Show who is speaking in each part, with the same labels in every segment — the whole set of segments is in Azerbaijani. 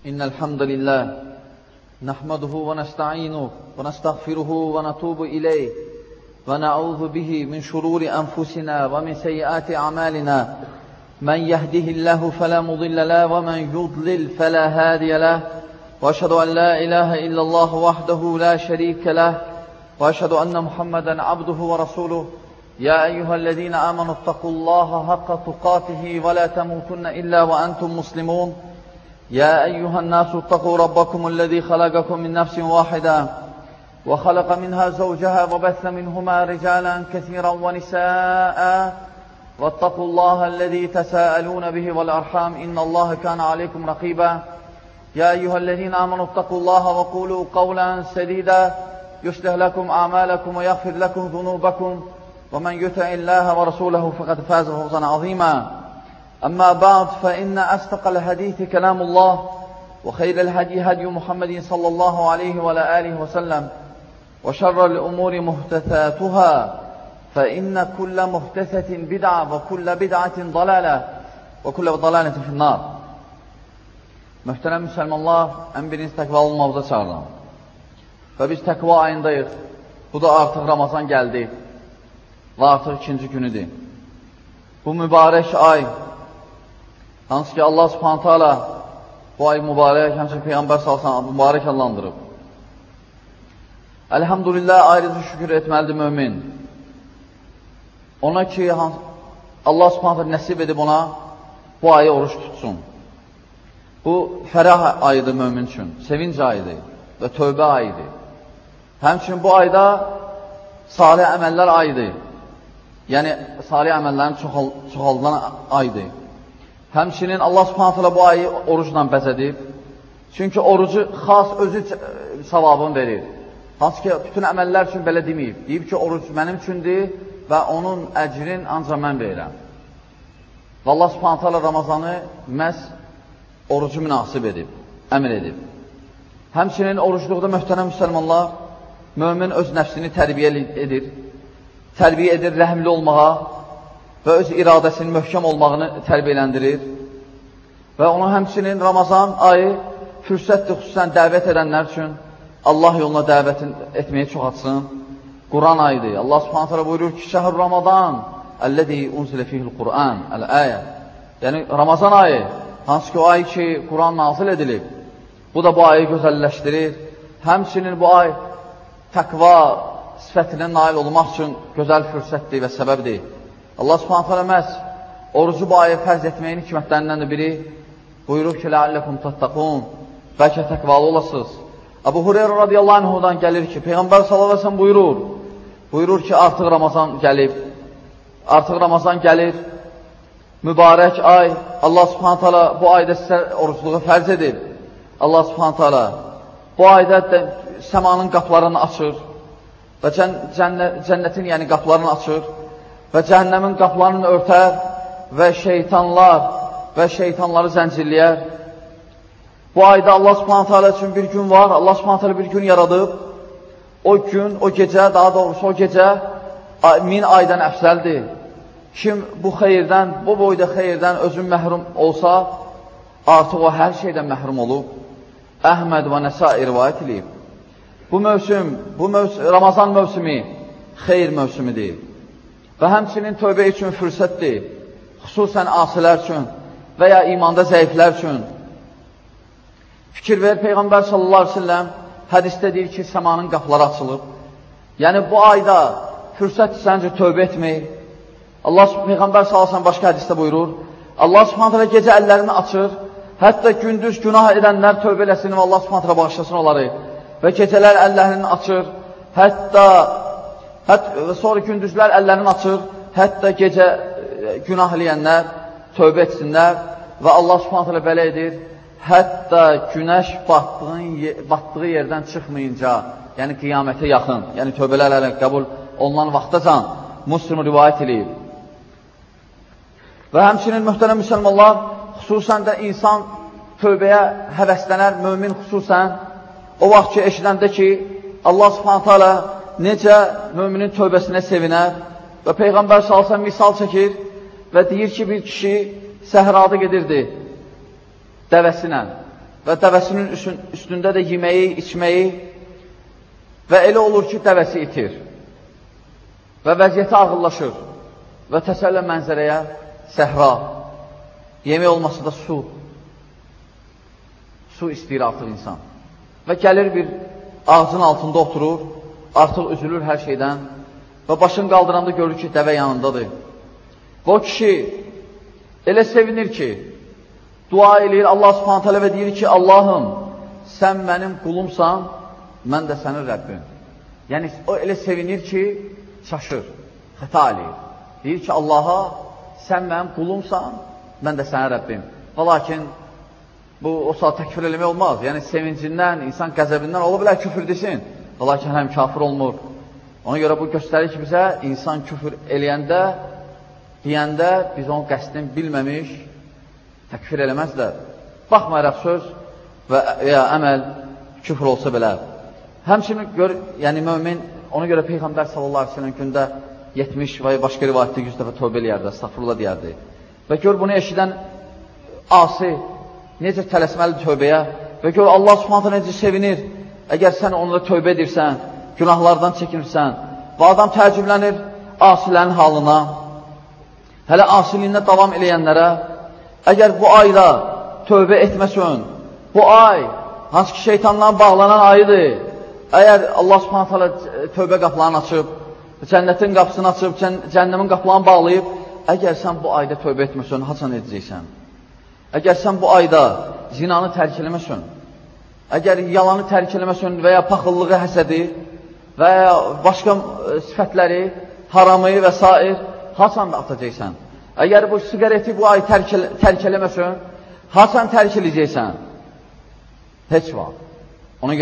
Speaker 1: إن الحمد لله نحمده ونستعينه ونستغفره ونتوب إليه ونعوذ به من شرور أنفسنا ومن سيئات أعمالنا من يهده الله فلا مضل له ومن يضلل فلا هادي له وأشهد أن لا إله إلا الله وحده لا شريك له وأشهد أن محمدا عبده ورسوله يا أيها الذين آمنوا اتقوا الله حق تقاته ولا تموتن إلا وأنتم مسلمون يا أيها الناس اتقوا ربكم الذي خلقكم من نفس واحدة وخلق منها زوجها وبث منهما رجالا كثيرا ونساء واتقوا الله الذي تساءلون به والأرحام إن الله كان عليكم رقيبا يا أيها الذين آمنوا اتقوا الله وقولوا قولا سديدا يصلح لكم أعمالكم ويغفر لكم ذنوبكم ومن يطع الله ورسوله فقد فاز فوزا عظيما أما بعد فإن أصدق الحديث كلام الله وخير الهدي هدي محمد صلى الله عليه وعلى آله وسلم وشر الأمور محدثاتها فإن كل محدثة بدعة وكل بدعة ضلالة وكل ضلالة في النار. Möhtərəm müsəlmanlar, ən birinci təqva olmamıza çağırıram. Və biz təqva ayındayıq. Bu da artıq Ramazan gəldi və artıq ikinci günüdür. Bu mübarək ay, hansı ki Allah subhanət hala bu ay mübarək, həmçə Peyğəmbər salsan mübarək adlandırıb. Elhamdülillah, ayrıca şükür etməlidir mömin. Ona ki Allah subhanət hala nəsib edib ona bu ayı oruç tutsun. Bu fərah ayıdır mömin üçün, sevinc ayıdır və tövbə ayıdır. Həmçinin bu ayda salih əməllər ayıdır. Yəni, salih əməllərin çoxaldılan ayıdır. Həmçinin Allah subhanətələ bu ayı orucla bəzədib. Çünki orucu xas özü savabını verir. Hansı ki, bütün əməllər üçün belə deməyib. Deyib ki, oruc mənim üçündür və onun əcrin ancaq mən verirəm. Və Allah subhanətələ Ramazanı məhz orucu münasib edib, əmr edib. Həmçinin orucluqda möhtərəm müsəlmanlar, mömin öz nəfsini tərbiyə edir rəhmli olmağa və öz iradəsinin möhkəm olmağını tərbiyələndirir. Və onun həmçinin Ramazan ayı fürsətdir xüsusən dəvət edənlər üçün Allah yoluna dəvət etməyi çox atsın. Quran ayıdır. Allah subhanət hələ buyurur ki, Şəhr Ramadan, əlləzi unzilə fihil Quran, əl-əyə. Yəni, Ramazan ayı, hansı ki o ay ki, Quran nazil edilib, bu da bu ayı gözəlləşdirir. Həmçinin bu ay təqva sifətinə nail olmaq üçün gözəl fürsətdir və səbəbdir. Allah subhanət hələ məhz orucu bu ayı fərz etməyin hikmətlərindən də biri buyurur ki, ləalləkum tattaqun, bəlkə təqvalı olasınız. Əbu Hureyra radiyallahu anhudan gəlir ki, Peyğəmbər sallallahu əleyhi və səlləm buyurur ki, artıq Ramazan gəlir, mübarək ay, Allah subhanət hələ bu ayda sizə orucluğu fərz edib. Allah subhanət hələ bu ayda səmanın qaplarını açır və cənnətin yəni qaplarını açır və cəhənnəmin qaplarını örtər və şeytanları zəncirləyər. Bu ayda Allah subhanət hələ üçün bir gün var, Allah subhanət hələ bir gün yaradıb. O gün, o gecə, daha doğrusu o gecə 1000 aydan əfsəldir. Kim bu xeyirdən, bu boyda xeyirdən özün məhrum olsa, artıq o hər şeydən məhrum olub. Əhməd və Nəsai rivayət edib. Bu Ramazan mövsümü xeyir mövsümüdür. Və həmçinin tövbə üçün fürsətdir. Xüsusən asilər üçün və ya imanda zəiflər üçün. Fikir ver, Peyğəmbər sallallahu aleyhi ve selləm hədisdə deyir ki, səmanın qapıları açılıb. Yəni bu ayda fürsət səncə tövbə etmək. Allah Peyğəmbər sallallahu aleyhi ve selləm başqa hədisdə buyurur. Allah subhanət hələ gecə əllərini açır, hətta gündüz günah edənlər tövbə eləsin və Allah subhanət hələ bağışlasın onları. Və gecələr əllərini açır, sonra gündüzlər əllərini açır, hətta gecə günah eləyənlər tövbə etsinlər və Allah subhanət hələ belə edir, hətta günəş batdığı yerdən çıxmayınca, yəni qiyamətə yaxın, yəni tövbələr qəbul olunan vaxtacan Müslim rivayət edib. Və həmçinin möhtərəm müsəlmanlar, xüsusən də insan tövbəyə həvəslənər, mömin xüsusən o vaxt ki, eşidəndə ki, Allah subhanət hələ necə möminin tövbəsinə sevinər və Peyğəmbər salsan misal çəkir və deyir ki, bir kişi səhrada gedirdi dəvəsinə və dəvəsinin üstündə də yeməyi, içməyi və elə olur ki, dəvəsi itir və vəziyyəti ağırlaşır və təsəllə mənzərəyə səhra, yemək olmasa da su istəyir artıq insan və gəlir bir ağacın altında oturur, artıq üzülür hər şeydən və başını qaldıranda görür ki, dəvə yanındadır. Və o kişi elə sevinir ki, dua eləyir Allah Subhanahu taala və deyir ki, Allahım, sən mənim qulumsan, mən də sənin Rəbbim. Yəni, o elə sevinir ki, çaşır, xəta eləyir. Deyir ki, Allaha, sən mənim qulumsan, mən də sənin Rəbbim. Və lakin, bu, o saat təkfir eləmək olmaz. Yəni, sevincindən, insan qəzəbindən ola bilər küfür desin. Və lakin, həm kafir olmur. Ona görə bu göstərir ki, bizə insan küfür eləyəndə, deyəndə, biz onun qəsdini bilməmiş, təkfir eləməzlər. Baxmayaraq söz və ya əməl küfür olsa belə. Həmçinin, yəni mömin, ona görə Peyğəmbər sallallahu aleyhi ve sellem gündə 70 və başqa rivayətdə 100 dəfə tövbə eləyərdi, estağfurullah deyərdi. Və gör bunu eşidən asi necə tələsməlidir tövbəyə və gör Allah Subhanahu necə sevinir əgər sən onunla tövbə edirsən, günahlardan çəkinirsən və adam təəccüblənir asilərin halına, hələ asiliyində davam eləyənlərə, əgər bu ayda tövbə etməsən, bu ay, hansı ki şeytandan bağlanan ayıdır, əgər Allah Subhanahu taala tövbə qapılarını açıb, cənnətin qapısını açıb, cəhənnəmin qapılarını bağlayıb, əgər sən bu ayda tövbə etməsən, haçan edəcəksən? Əgər sən bu ayda zinanı tərk eləməsən, əgər yalanı tərk eləməsən və ya paxıllığı, həsədi və ya başqa sifətləri, haramı və s. haçan da atacaqsən? Əgər bu siqareti bu ay tərk eləməsən, haçan tərk eləyəcəksən? Heç var. Ona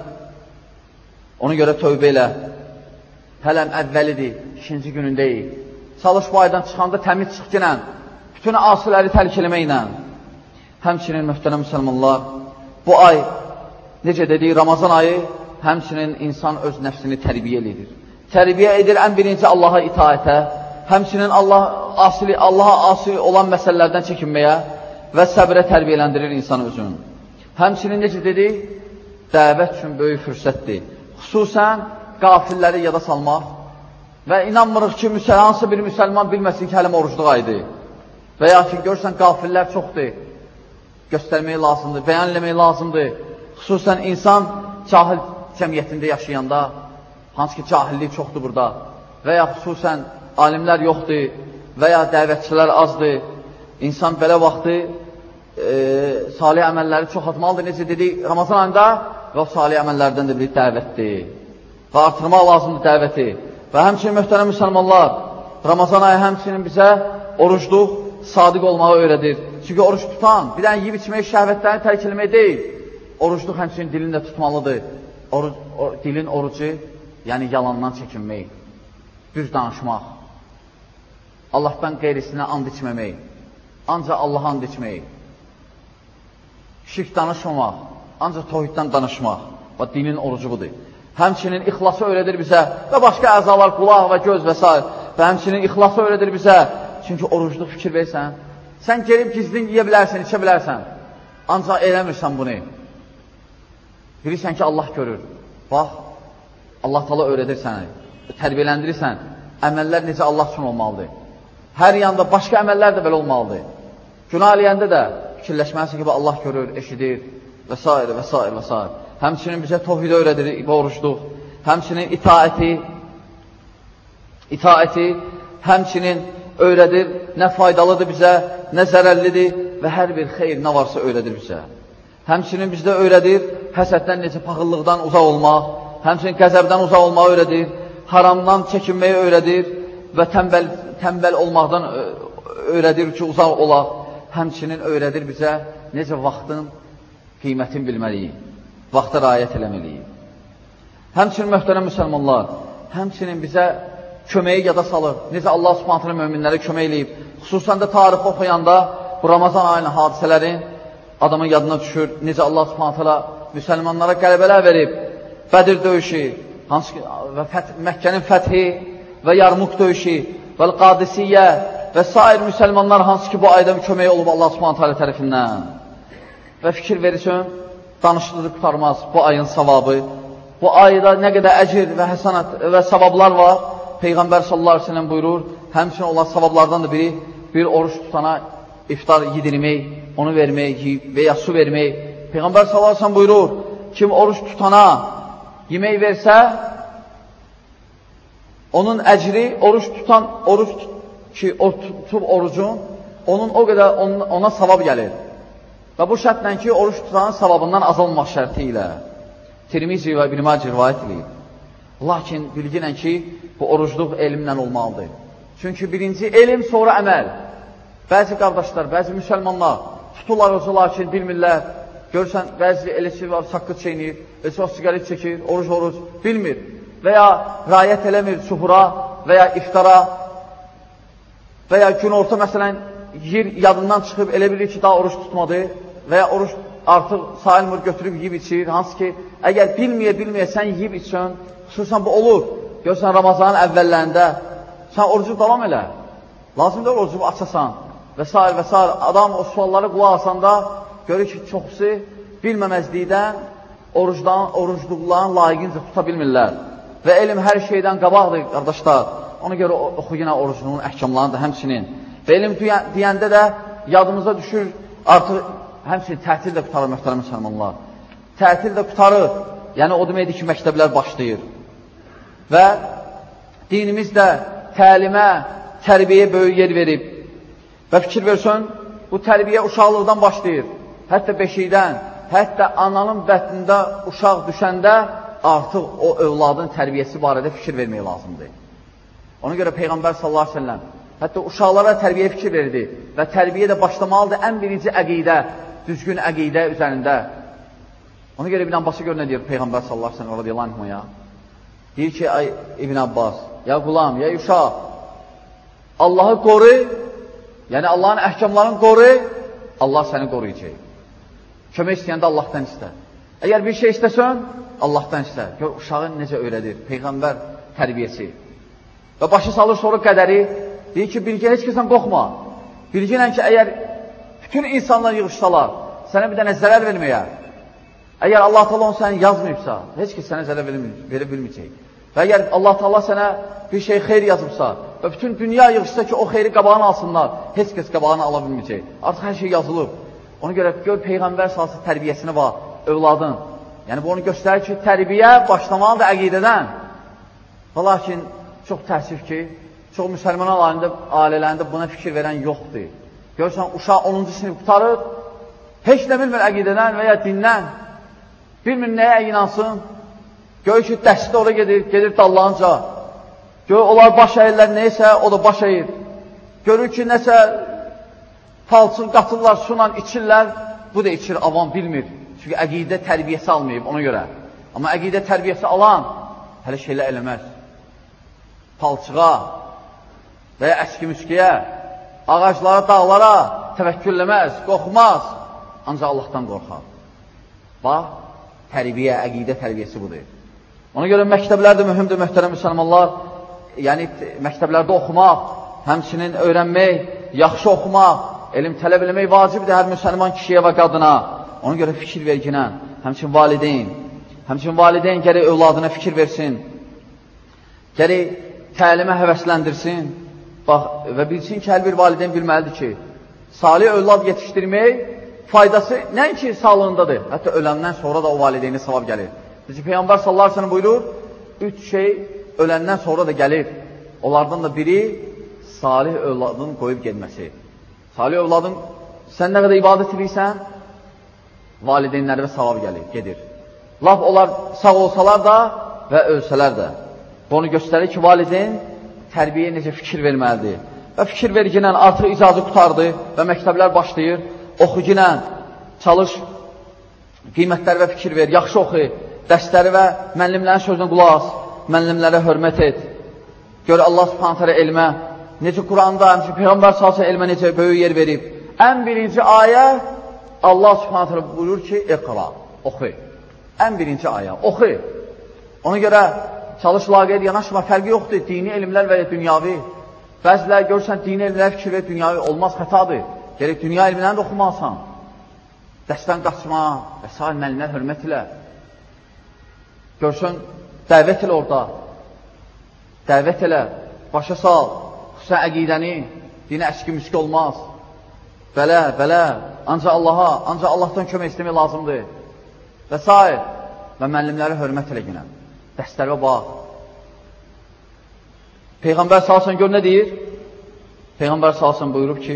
Speaker 1: görə tövbə elə. Hələm əvvəlidir, ikinci günündəyik. Çalış bu aydan çıxanda təmiz çıxdinən, bütün asiləri tərk eləməklə. Həmçinin mühtərəm müsəlmanlar, bu ay, necə dedik, Ramazan ayı, həmçinin insan öz nəfsini tərbiyə edir. Tərbiyə edir ən birinci Allaha itaətə, həmçinin Allaha asili olan məsələlərdən çəkinməyə və səbrə tərbiyələndirir insan özünü. Həmçinin necə dedik, dəvət üçün böyük fürsətdir. Xüsusən qafilləri yada salmaq və inanmırıq ki, hansı bir müsəlman bilməsin ki, hələm orucluq aydır. Və ya ki, görsən, qafillər çoxdur, göstərmək lazımdır, bəyan eləmək lazımdır. Xüsusən insan cahil cəmiyyətində yaşayanda, hansı ki, cahillik çoxdur burada və ya xüsusən alimlər yoxdur və ya dəvətçilər azdır. İnsan belə vaxtı salih əməlləri çox atmalıdır. Necə dedik, Ramazan ayında və o salih əməllərdən də bir dəvətdir və artırmaq lazımdır dəvəti. Və həmçinin mühtərəm müsəlmanlar, Ramazan ayı həmçinin bizə orucluq, sadiq olmağı öyrədir. Çünki oruç tutan, bir dənə yiyib içmək, şəhvətlərini tərk eləmək deyil. Orucluq həmçinin dilini də tutmalıdır. Dilin orucu, yəni yalandan çəkinmək, düz danışmaq, Allahdan qeyrisinə and içməmək, ancaq Allaha and içmək, şirk danışmamaq, ancaq tohiddən danışmaq və dinin orucu budur. Həmçinin ixlası öyrədir bizə və başqa əzalar, qulaq və göz və s. Və həmçinin ixlası öyrədir bizə. Çünki orucluq fikir versən, sən gelib gizlin yiyə bilərsən, içə bilərsən, ancaq eləmirsən bunu. Bilirsən ki, Allah görür. Bax, Allah Taala öyrədir səni, tərbiyələndirirsən. Əməllər necə Allah üçün olmalıdır. Hər yanda başqa əməllər də belə olmalıdır. Günah eləyəndə də fikirləşməlisin ki, Allah görür, eşidir və s. və s. və s. Həmçinin bizə tohidi öyrədir və orucluq. Həmçinin itaəti həmçinin öyrədir, nə faydalıdır bizə, nə zərərlidir və hər bir xeyr nə varsa öyrədir bizə. Həmçinin bizdə öyrədir, həsəddən necə paxıllıqdan uzaq olmaq, həmçinin qəzəbdən uzaq olmağı öyrədir, haramdan çəkinməyi öyrədir və tənbəl olmaqdan öyrədir ki, uzaq olaq. Həmçinin öyrədir bizə necə vaxtın qiymətin bilməliyik, vaxta riayət eləməliyik. Həmçinin mühtərəm müsəlmanlar, həmçinin bizə köməyi yada salır. Necə Allah Subhanahu möminlərə kömək eləyib. Xüsusən də tarixi oxuyanda bu Ramazan ayının hadisələrin adamın yadına düşür. Necə Allah Subhanahu müsəlmanlara qələbələr verib. Bədir döyüşü, və Məkkənin fəthi və Yarmuk döyüşü və Qadisiyyə və sair müsəlmanlar hansı ki bu ayda kömək olub Allah Subhanahu tərəfindən. və fikir verirsən, danışdığı qutarmaz bu ayın savabı. Bu ayda nə qədər əcir və həsənət və savablar var. Peyğəmbər sallallahu aleyhi ve sellem buyurur, həmçinin olan savablardan da biri, bir oruç tutana iftar yedirmək, onu vermək və ya su vermək. Peyğəmbər sallallahu aleyhi ve sellem buyurur, kim oruç tutana yemək versə, onun əcri, oruç tutub orucun, onun o qədər ona savab gəlir. Və bu şərtlə ki, oruç tutanın savabından azalmaq şərti ilə Tirmizi və İbn Macə rivayət edir. Lakin bilginən ki, bu orucluq elmlə olmalıdır. Çünki birinci elm, sonra əməl. Bəzi qardaşlar, bəzi müsəlmanlar tuturlar orucu, lakin bilmirlər. Görürsən, bəzi eləsi var, saqqız çeynir, eləsi var, sigaret çəkir, oruc, bilmir. Və ya rayət eləmir suhura və ya iftara və ya gün orta məsələn yer yadından çıxıb elə bilir ki, daha oruç tutmadı və ya oruç artıq sayılmır, götürüb yiyib içir. Hansı ki, əgər bilməyə sən yiyib içsən, xüsusən bu olur. Görürsən, Ramazanın əvvəllərində sən orucu davam elə. Lazımdır orucu açasan və s. və s. Adam o sualları qulaq asanda görür ki, çoxsu bilməməzlikdən orucluqların layiqincə tuta bilmirlər. Və elm hər şeydən qabaqdır, qardaşlar. Ona görə oxu yenə orucunun əhkamlarını da həmçinin. Və elm deyəndə də yadımıza düşür, artıq həmçinin tətil də qutarır, möhtərəm müsəlmanlar. Tətil də qutarır, yəni o deməkdir ki, məktəblər başlayır. Və dinimiz də təlimə, tərbiyə böyük yer verib. Və fikir versən, bu tərbiyə uşaqlıqdan başlayır. Hətta beşikdən, hətta ananın bətnində uşaq düşəndə artıq o övladın tərbiyəsi barədə fikir vermək lazımdır. Ona görə Peyğəmbər sallallahu aleyhi ve sellem hətta uşaqlara tərbiyə fikir verdi və tərbiyə də başlamalıdır ən birinci əqidə, düzgün əqidə üzərində. Ona görə İbn Abbas'a görə nə deyir Peyğəmbər sallallahu aleyhi ve sellem radiyallahu anhuma? Deyir ki, ay İbn Abbas, ya qulam, ya uşaq, Allahı qoru, yəni Allahın əhkamlarını qoru, Allah səni qoruyacaq. Kömək istəyəndə Allahdan istə. Əgər bir şey istəsən, Allahdan istə. Gör, uşağın necə öyrədir, Peyğəmbər tərbiyəsi. Və başı salır sonra qədəri, deyir ki, bilgə heç kəsən qorxma. Bilginən ki, əgər bütün insanlar yığışsalar, sənə bir dənə zərər verməyə, əgər Allah Teala onu səni yazmayıbsa, heç kəs sənə zərər verə bilməyəcək. Və əgər Allah Teala sənə bir şey xeyr yazıbsa və bütün dünya yığışsa ki, o xeyri qabağını alsınlar, heç kəs qabağını ala bilməyəcək. Artıq hər şey yazılıb. Ona görə gör, Peyğəmbər salsı tərbiyəsini var, övladın. Yəni, bu onu göstərir ki, tərbiyə başlamalıdır əqidədən. Və lakin, çox təəssüf ki, çox müsəlman ailələrində buna fikir verən yoxdur. Görürsən, uşaq 10-cu sinif qutarır, heç nə bilmir əqidədən və ya dindən. Bilmir nəyə inansın. Görür ki, dəstə oraya gedir dallanca. Görür, onlar baş əyirlər neysə, o da baş əyir. Görür ki, nəsə palçıl qatırlar, sunan içirlər, bu da içir, avam bilmir. Çünki əqidə tərbiyəsi almayıb ona görə. Amma əqidə tərbiyəsi alan hələ şeylə eləməz. Palçığa və ya əski-müskiyə, ağaclara, dağlara təvəkkülləməz, qorxmaz, ancaq Allahdan qorxar. Bax, tərbiyə, əqidə tərbiyəsi budur. Ona görə məktəblər də mühümdür, möhtərəm müsəlmanlar. Yəni, məktəblərdə oxumaq, həmçinin öyrənmək, yaxşı oxumaq, elm tələb eləmək vacibdir hər müsəlman kişiyə və qadına. Ona görə fikir verginən, həmçin valideyn gərək övladına fikir versin, gərək təlimə həvəsləndirsin. Bax, və bilsin ki, hər bir valideyn bilməlidir ki, salih övlad yetişdirmək faydası nəinki sağlığındadır, hətta öləndən sonra da o valideyni savab gəlir. Çünki Peyğəmbər sallallahu aleyhi ve sellem buyurur, 3 şey öləndən sonra da gəlir. Onlardan da biri salih övladın qoyub gedməsi. Salih övladın, sən nə qədər ibadət edirsən, valideynlərə savab gedir. Laf onlar sağ olsalar da və ölsələr də. Bu onu göstərir ki, valideyn tərbiyə necə fikir verməlidir. Və fikir verginən artıq icazı qutardı və məktəblər başlayır. Oxuginən, çalış, qiymətləri və fikir ver, yaxşı oxu, dərsləri və müəllimlərin sözünə qulaq as, müəllimlərə hörmət et. Gör Allah subhanətə alə elmə, necə Quranda, həmçə Peyğəmbər salsa elmə necə böyük yer verib. Ən birinci ayə Allah subhanətə alə buyurur ki, iqra, oxu. Ən birinci ayə, oxu. Ona görə çalış, laqeyd, yanaşma, fərqi yoxdur, dini elmlər və ya dünyavi. Bəzilər görürsən, dini elmlər fikir və dünyavi olmaz, xətadır. Gerək dünya elmlərini də oxumalısan. dərsdən qaçma və s. müəllimlər hörmət ilə. Görsün, dəvət elə orada. Dəvət elə, başa sal, xüsusən əqidəni, dinə əski-müski olmaz. Belə, ancaq Allahdan kömək istəmək lazımdır. Və s. Və müəllimləri hörmət elə günə. Dərslərə bax. Peyğəmbər salsın gör nə deyir? Peyğəmbər salsın buyurub ki,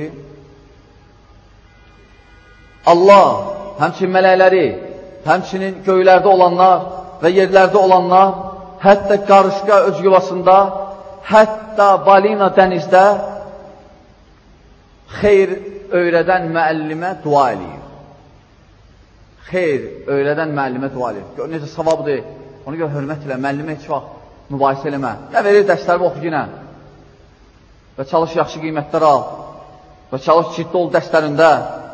Speaker 1: Allah, həmçinin mələkləri, həmçinin göylərdə olanlar və yerlərdə olanlar, hətta qarışqa öz yuvasında, hətta balina dənizdə xeyr öyrədən müəllimə dua eləyir. Xeyr öyrədən müəllimə dua eləyir. Gör, necə savabdır. Onu gör, hörmət ilə, müəllimə heç vaxt mübahisə eləmə. Nə verir dərsləri oxu yenə. Və çalış yaxşı qiymətlər al. Və çalış ciddi ol dərslərində.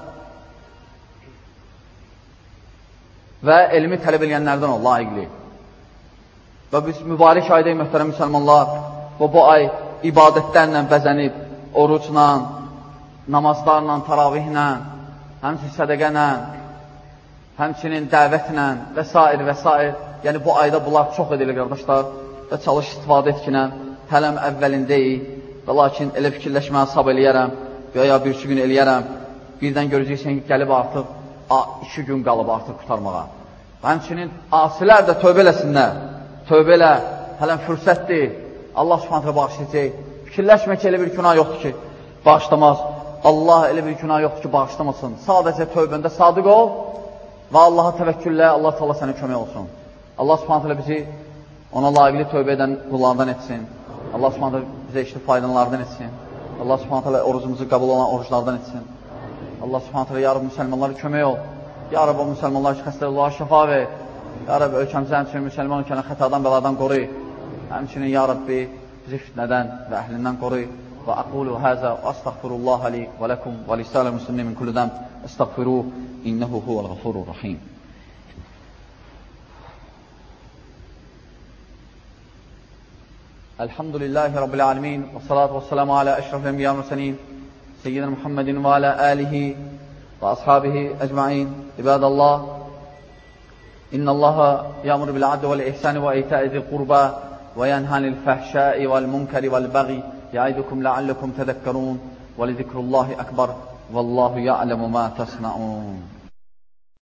Speaker 1: Və elmi tələb eləyənlərdən ol, layiqli. Və biz mübarək aydayıq, möhtərəm müsəlmanlar. Və bu ay ibadətlərlə bəzənib, orucla, namazlarla, taravihlə, həmçinin sədəqənlə, həmçinin dəvətlə və s. Yəni, bu ayda bunlar çox edilir, qardaşlar. Və çalış istifadə etkinə, hələm əvvəlindəyik. Və lakin elə fikirləşməyə sab eləyərəm və ya bir-iki gün eləyərəm. Birdən görəcəksən ki, gəlib artıq 2 gün qalıb artıq qutarmağa. Həmçinin asilər də tövbə eləsinlər. Tövbə elə, hələm fürsətdir. Allah subhanətlə bağışlayacaq. Fikirləşmə ki, elə bir günah yoxdur ki, bağışlamaz. Allah elə bir günah yoxdur ki, bağışlamasın. Sadəcə tövbəndə sadiq ol və Allaha təvəkküllə, Allah təala sənə kömək olsun. Allah subhanətlə bizi ona layiqli tövbə edən qullardan etsin. Allah subhanətlə bizə işli faydalardan etsin. Allah subhanətlə orucumuzu qəbul olan oruclardan etsin. Allah subhanətlə, ya Rabbi, müsəlmanlara kömək ol. Ya Rabbi, o müsəlmanlar ki, xəstəliyə şəfa ver. Ya Rabbi, ölkəmizə həmçinin müsəlman ölkəni xətadan, bəladan qoru. Həmçinin, ya Rabbi, bizi fitnədən və əhlindən qoru. Və aqulu həzə və astəğfirullah li və ləkum və lisələ müslimni min kulli dəm. Estəğfiruh, innəhu huvəl ğafurur rahim. Elhamdülillahi Rabbil alemin və salatu və selamu alə əşrafil enbiya mürsəlin seyyidina Muhammedin və alə alihi və ashabihi ecmain. İbadallah, innallaha ya'muru bil adli vel ihsani və ita'i zil qurba və yenhanil fahşai vel munkari vel baghi ya'idukum la'allakum tadhakkarun və li zikrullahi akbar vallahu ya'lamu ma tasna'un.